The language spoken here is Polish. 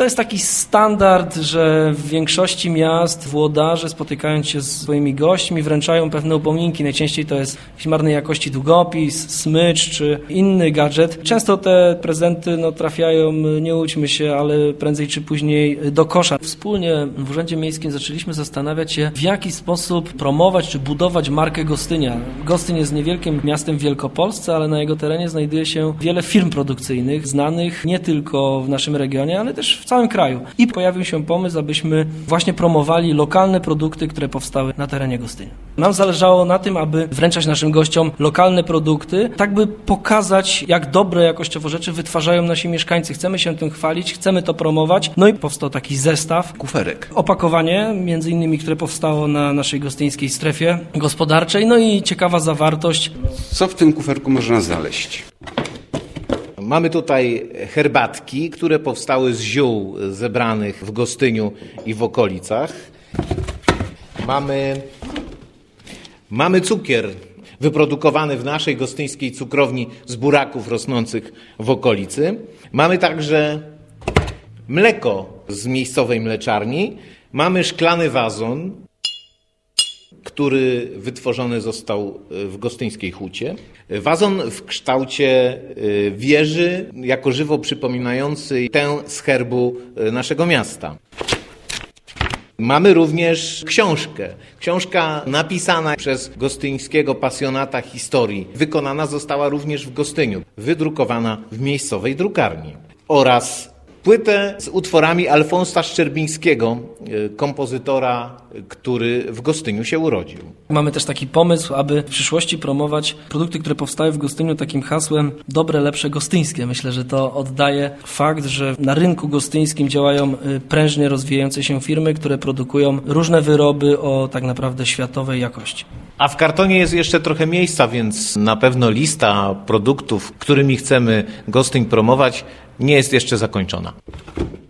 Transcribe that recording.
To jest taki standard, że w większości miast włodarze, spotykając się z swoimi gośćmi, wręczają pewne upominki. Najczęściej to jest jakiś marnej jakości długopis, smycz czy inny gadżet. Często te prezenty trafiają, nie łudźmy się, ale prędzej czy później do kosza. Wspólnie w Urzędzie Miejskim zaczęliśmy zastanawiać się, w jaki sposób promować czy budować markę Gostynia. Gostyń jest niewielkim miastem w Wielkopolsce, ale na jego terenie znajduje się wiele firm produkcyjnych, znanych nie tylko w naszym regionie, ale też w całym kraju. I pojawił się pomysł, abyśmy właśnie promowali lokalne produkty, które powstały na terenie Gostynia. Nam zależało na tym, aby wręczać naszym gościom lokalne produkty, tak by pokazać, jak dobre jakościowo rzeczy wytwarzają nasi mieszkańcy. Chcemy się tym chwalić, chcemy to promować. No i powstał taki zestaw. Kuferek. Opakowanie, między innymi, które powstało na naszej gostyńskiej strefie gospodarczej. No i ciekawa zawartość. Co w tym kuferku można znaleźć? Mamy tutaj herbatki, które powstały z ziół zebranych w Gostyniu i w okolicach. Mamy cukier wyprodukowany w naszej gostyńskiej cukrowni z buraków rosnących w okolicy. Mamy także mleko z miejscowej mleczarni. Mamy szklany wazon, który wytworzony został w gostyńskiej hucie. Wazon w kształcie wieży, jako żywo przypominający tę z herbu naszego miasta. Mamy również książkę. Książka napisana przez gostyńskiego pasjonata historii. Wykonana została również w Gostyniu, wydrukowana w miejscowej drukarni. Oraz płytę z utworami Alfonsa Szczerbińskiego, kompozytora, który w Gostyniu się urodził. Mamy też taki pomysł, aby w przyszłości promować produkty, które powstały w Gostyniu takim hasłem dobre, lepsze gostyńskie. Myślę, że to oddaje fakt, że na rynku gostyńskim działają prężnie rozwijające się firmy, które produkują różne wyroby o tak naprawdę światowej jakości. A w kartonie jest jeszcze trochę miejsca, więc na pewno lista produktów, którymi chcemy Gostyń promować, nie jest jeszcze zakończona.